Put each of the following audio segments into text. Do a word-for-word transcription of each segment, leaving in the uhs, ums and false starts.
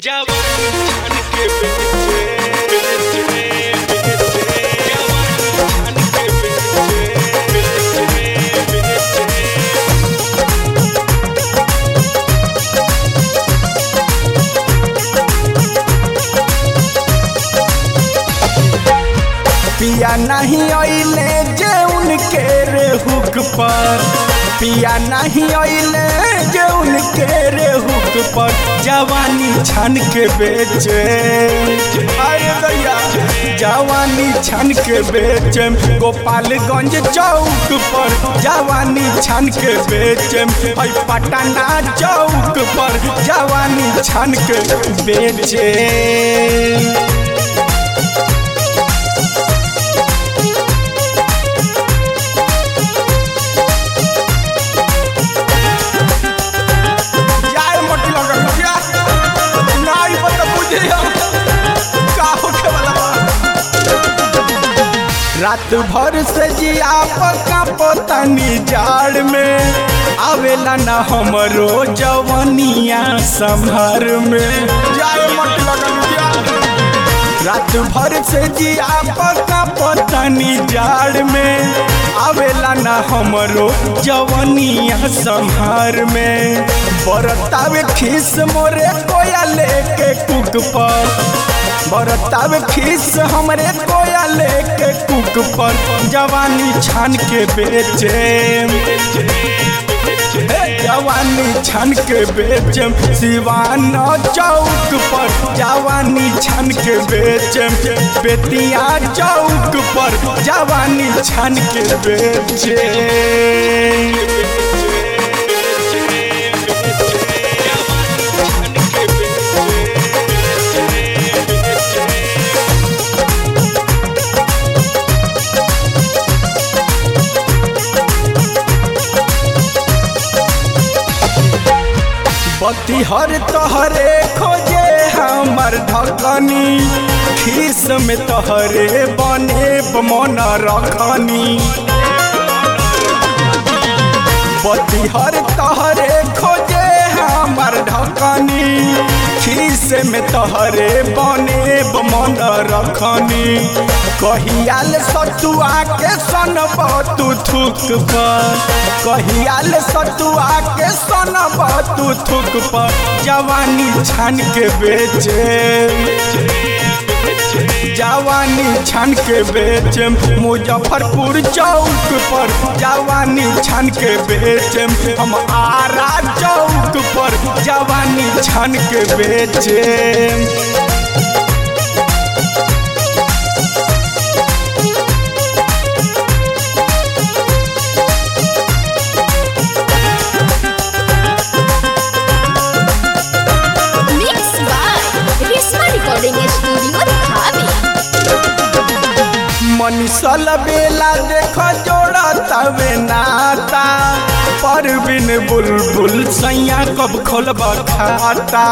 जवानी छान के बेचे बेचे बेचे जवानी छान के बेचे बेचे पिया नहीं आइले जे उनके रे हुक पर पिया नहीं आइले जे उनके रे हुक पर जवानी छान के बेचे अरे भैया जवानी छान के बेचे गोपालगंज चौक पर जवानी छान के बेचे पटना चौक पर जवानी छान के बेचे रात भर से जिया पका पोतनी जाड़ में आवेला न हमरो जवनिया संभर में जाए मत लगन रात भर से जिया पका पोतनी जाड़ में आवेला न हमरो जवनिया संभर में बरतावे खीस मोरे कोया लेके कुक पर बरतावे खीस हमरे कोया लेके कुक पर जवानी छान के बेचे जवानी छान के बेचे सिवान चौक पर जवानी छान के बेचे बेतिया चौक पर जवानी छान के बेचे बत्ती हर तोहरे खोजे हमर ढकनी खीस में तोहरे बने मन रखनी बत्ती हर तोहरे खोजे हमर ढकनी खीस में तोहरे बने मन रखनी कहियाल सतुआ के सनब तू थुक पर कहियाल सतुआ के सनब तू थुक पर जवानी छान के बेचे जवानी छान के बेचे मुजफ्फरपुर चौक पर जवानी छान के बेचे हम आरा चौक पर जवानी छान के बेचे मनीषल बेला देख जोड़ा तवे नाता परवीन बुलबुल सैया कब खोलब खाता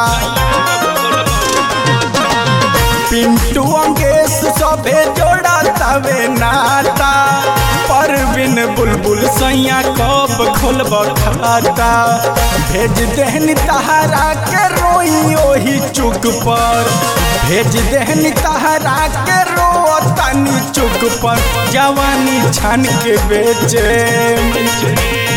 पिंटू अंगेश सभे जोड़ा तवे नाता परवीन बुलबुल सैया कब खोलब खाता भेज देहनी तहरा के रोई ओही चुक पर भेज देहनी तहरा के रो तनी चुक पर जवानी छान के बेचे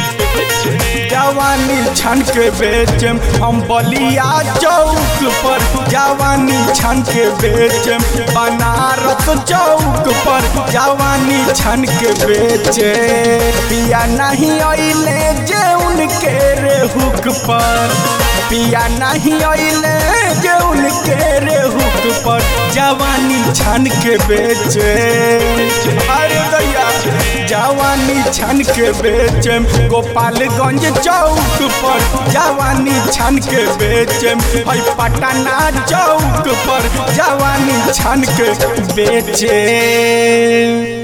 जवानी छान के बेचे हम बलिया चौक पर जवानी छान के बेचे बनारस चौक पर जवानी छान के बेचे पिया नहीं आइले जे उनके रे हुक पर पिया नहीं आइले जे उनके रे हुक पर जवानी छान के बेचे अरे भैया जवानी छान के बेचे गोपालगंज चौक पर जवानी छान के बेचे पटना चौक पर जवानी छान के बेचे।